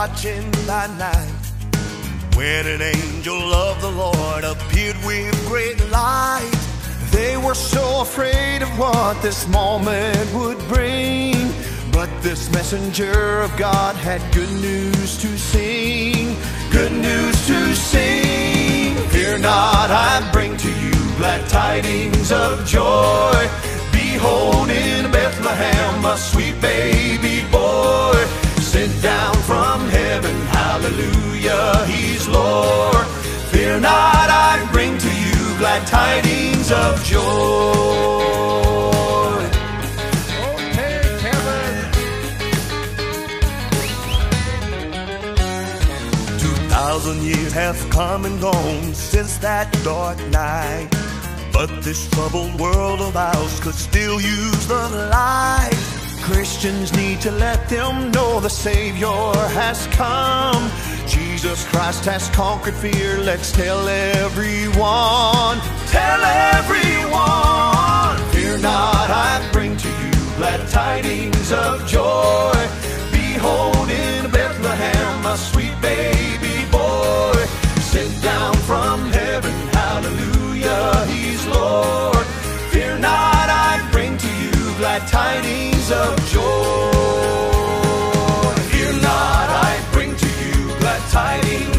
watching by night, when an angel of the Lord appeared with great light. They were so afraid of what this moment would bring, but this messenger of God had good news to sing. Good news to sing. Fear not, I bring to you glad tidings of joy. Behold, in Bethlehem a sweet baby boy, sent down from heaven, hallelujah, he's Lord. Fear not, I bring to you glad tidings of joy. Okay, Kevin. 2,000 years have come and gone since that dark night, but this troubled world of ours could still use the light. Christians need to let them know the Savior has come. Jesus Christ has conquered fear. Let's tell everyone. Tell everyone. Fear not, I bring to you glad tidings of joy. Behold, in Bethlehem a sweet baby boy, sent down from heaven, hallelujah, he's Lord. Fear not, I bring to you glad tidings of joy. Fear not, I bring to you glad tidings